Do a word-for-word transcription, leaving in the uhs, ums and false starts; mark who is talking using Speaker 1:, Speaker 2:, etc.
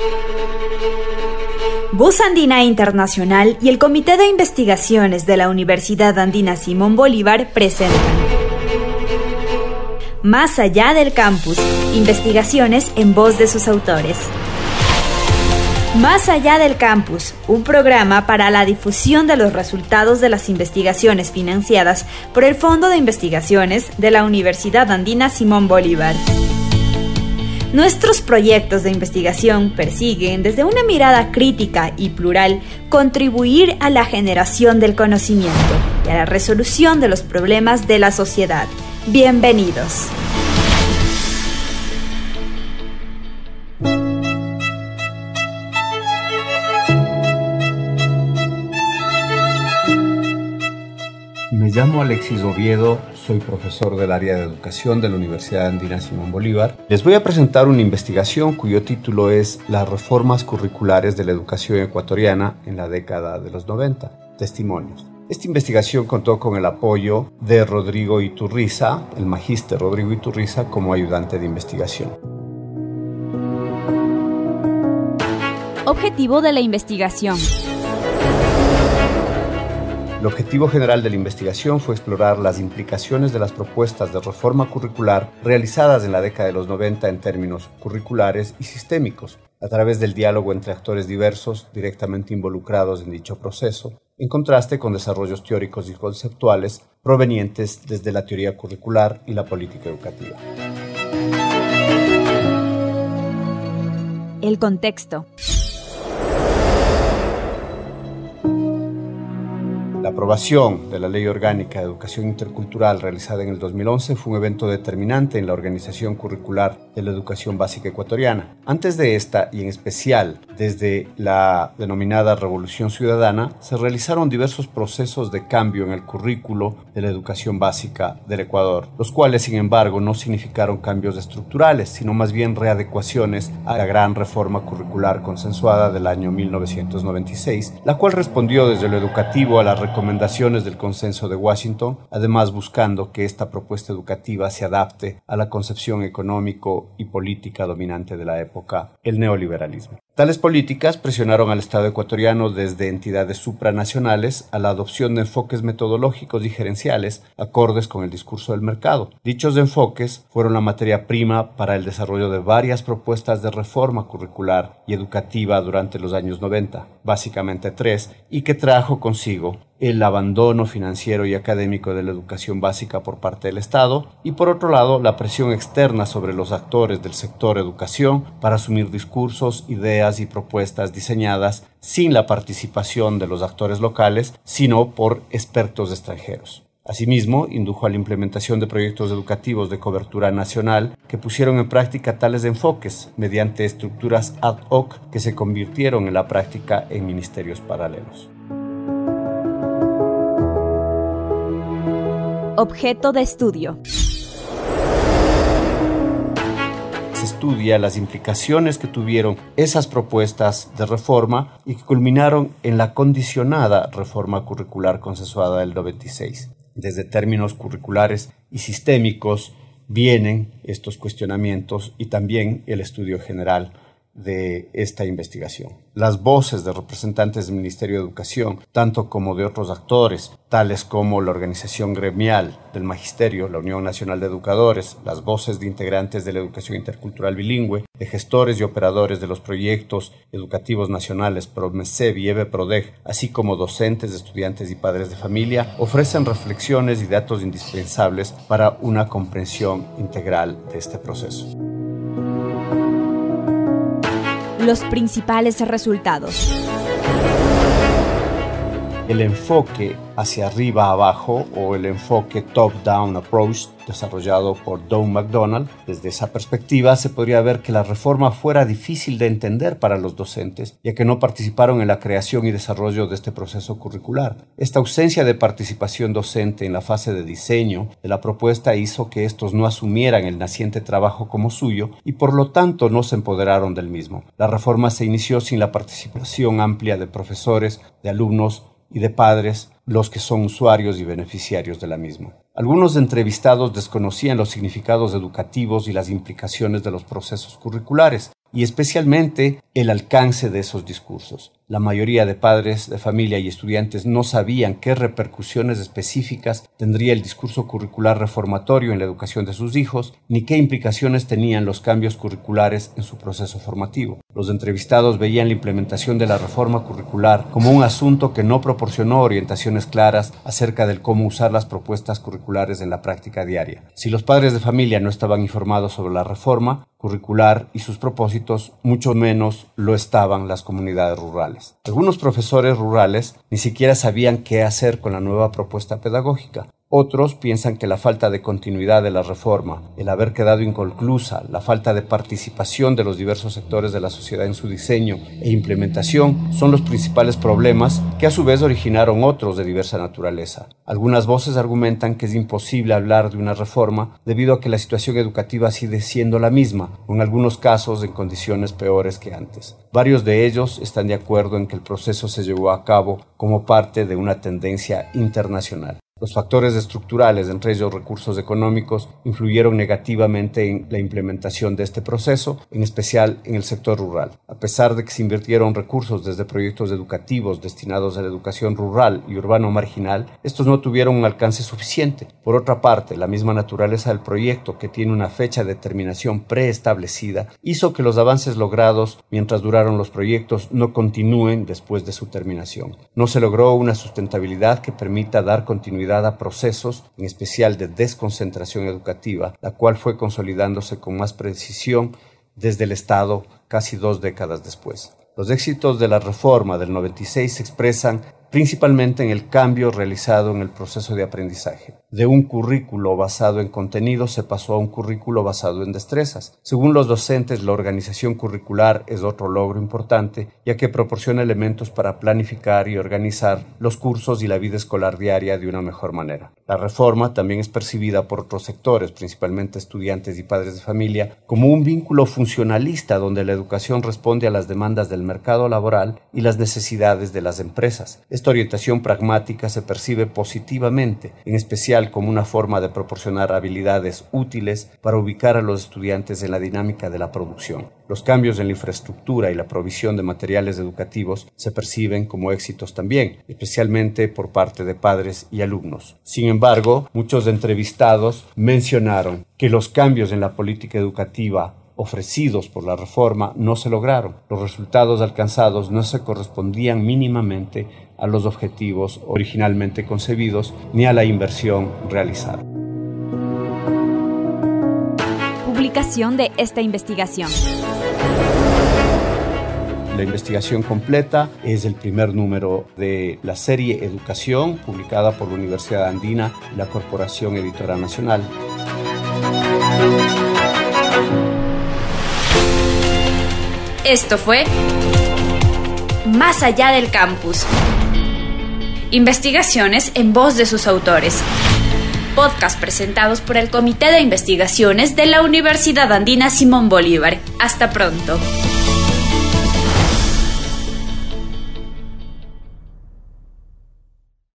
Speaker 1: Voz Andina Internacional y el Comité de Investigaciones de la Universidad Andina Simón Bolívar presentan Más allá del campus, investigaciones en voz de sus autores. Más allá del campus, un programa para la difusión de los resultados de las investigaciones financiadas por el Fondo de Investigaciones de la Universidad Andina Simón Bolívar. Nuestros proyectos de investigación persiguen, desde una mirada crítica y plural, contribuir a la generación del conocimiento y a la resolución de los problemas de la sociedad. Bienvenidos.
Speaker 2: Me llamo Alexis Oviedo, soy profesor del área de educación de la Universidad Andina Simón Bolívar. Les voy a presentar una investigación cuyo título es Las reformas curriculares de la educación ecuatoriana en la década de los noventa. Testimonios. Esta investigación contó con el apoyo de Rodrigo Iturriza, el magíster Rodrigo Iturriza, como ayudante de investigación.
Speaker 1: Objetivo de la investigación.
Speaker 2: El objetivo general de la investigación fue explorar las implicaciones de las propuestas de reforma curricular realizadas en la década de los noventa en términos curriculares y sistémicos, a través del diálogo entre actores diversos directamente involucrados en dicho proceso, en contraste con desarrollos teóricos y conceptuales provenientes desde la teoría curricular y la política educativa.
Speaker 1: El contexto.
Speaker 2: La aprobación de la Ley Orgánica de Educación Intercultural realizada en el dos mil once fue un evento determinante en la organización curricular de la educación básica ecuatoriana. Antes de esta, y en especial desde la denominada Revolución Ciudadana, se realizaron diversos procesos de cambio en el currículo de la educación básica del Ecuador, los cuales, sin embargo, no significaron cambios estructurales, sino más bien readecuaciones a la gran reforma curricular consensuada del año mil novecientos noventa y seis, la cual respondió desde lo educativo a la recomendaciones del Consenso de Washington, además buscando que esta propuesta educativa se adapte a la concepción económico y política dominante de la época, el neoliberalismo. Tales políticas presionaron al Estado ecuatoriano desde entidades supranacionales a la adopción de enfoques metodológicos y gerenciales acordes con el discurso del mercado. Dichos enfoques fueron la materia prima para el desarrollo de varias propuestas de reforma curricular y educativa durante los años noventa, básicamente tres, y que trajo consigo el abandono financiero y académico de la educación básica por parte del Estado y, por otro lado, la presión externa sobre los actores del sector educación para asumir discursos, ideas y propuestas diseñadas sin la participación de los actores locales, sino por expertos extranjeros. Asimismo, indujo a la implementación de proyectos educativos de cobertura nacional que pusieron en práctica tales enfoques mediante estructuras ad hoc que se convirtieron en la práctica en ministerios paralelos.
Speaker 1: Objeto de estudio.
Speaker 2: Se estudia las implicaciones que tuvieron esas propuestas de reforma y que culminaron en la condicionada reforma curricular consensuada del noventa y seis. Desde términos curriculares y sistémicos vienen estos cuestionamientos y también el estudio general de esta investigación. Las voces de representantes del Ministerio de Educación, tanto como de otros actores, tales como la organización gremial del Magisterio, la Unión Nacional de Educadores, las voces de integrantes de la educación intercultural bilingüe, de gestores y operadores de los proyectos educativos nacionales PROMESEB y EBE-PRODEG, así como docentes, estudiantes y padres de familia, ofrecen reflexiones y datos indispensables para una comprensión integral de este proceso.
Speaker 1: Los principales resultados.
Speaker 2: El enfoque hacia arriba abajo o el enfoque top-down approach desarrollado por Doug McDonald. Desde esa perspectiva se podría ver que la reforma fuera difícil de entender para los docentes, ya que no participaron en la creación y desarrollo de este proceso curricular. Esta ausencia de participación docente en la fase de diseño de la propuesta hizo que estos no asumieran el naciente trabajo como suyo y por lo tanto no se empoderaron del mismo. La reforma se inició sin la participación amplia de profesores, de alumnos y de padres los que son usuarios y beneficiarios de la misma. Algunos entrevistados desconocían los significados educativos y las implicaciones de los procesos curriculares, y especialmente el alcance de esos discursos. La mayoría de padres de familia y estudiantes no sabían qué repercusiones específicas tendría el discurso curricular reformatorio en la educación de sus hijos, ni qué implicaciones tenían los cambios curriculares en su proceso formativo. Los entrevistados veían la implementación de la reforma curricular como un asunto que no proporcionó orientaciones claras acerca de cómo usar las propuestas curriculares en la práctica diaria. Si los padres de familia no estaban informados sobre la reforma curricular y sus propósitos, mucho menos lo estaban las comunidades rurales. Algunos profesores rurales ni siquiera sabían qué hacer con la nueva propuesta pedagógica. Otros piensan que la falta de continuidad de la reforma, el haber quedado inconclusa, la falta de participación de los diversos sectores de la sociedad en su diseño e implementación son los principales problemas que a su vez originaron otros de diversa naturaleza. Algunas voces argumentan que es imposible hablar de una reforma debido a que la situación educativa sigue siendo la misma, o en algunos casos en condiciones peores que antes. Varios de ellos están de acuerdo en que el proceso se llevó a cabo como parte de una tendencia internacional. Los factores estructurales, entre ellos recursos económicos, influyeron negativamente en la implementación de este proceso, en especial en el sector rural. A pesar de que se invirtieron recursos desde proyectos educativos destinados a la educación rural y urbano marginal, estos no tuvieron un alcance suficiente. Por otra parte, la misma naturaleza del proyecto, que tiene una fecha de terminación preestablecida, hizo que los avances logrados mientras duraron los proyectos no continúen después de su terminación. No se logró una sustentabilidad que permita dar continuidad a procesos, en especial de desconcentración educativa, la cual fue consolidándose con más precisión desde el Estado casi dos décadas después. Los éxitos de la reforma del noventa y seis se expresan principalmente en el cambio realizado en el proceso de aprendizaje. De un currículo basado en contenidos se pasó a un currículo basado en destrezas. Según los docentes, la organización curricular es otro logro importante, ya que proporciona elementos para planificar y organizar los cursos y la vida escolar diaria de una mejor manera. La reforma también es percibida por otros sectores, principalmente estudiantes y padres de familia, como un vínculo funcionalista donde la educación responde a las demandas del mercado laboral y las necesidades de las empresas. Esta orientación pragmática se percibe positivamente, en especial como una forma de proporcionar habilidades útiles para ubicar a los estudiantes en la dinámica de la producción. Los cambios en la infraestructura y la provisión de materiales educativos se perciben como éxitos también, especialmente por parte de padres y alumnos. Sin embargo, muchos entrevistados mencionaron que los cambios en la política educativa ofrecidos por la reforma no se lograron. Los resultados alcanzados no se correspondían mínimamente a los objetivos originalmente concebidos ni a la inversión realizada.
Speaker 1: Publicación de esta investigación.
Speaker 2: La investigación completa es el primer número de la serie Educación, publicada por la Universidad Andina y la Corporación Editora Nacional.
Speaker 1: Esto fue Más allá del campus. Investigaciones en voz de sus autores. Podcast presentados por el Comité de Investigaciones de la Universidad Andina Simón Bolívar. Hasta pronto.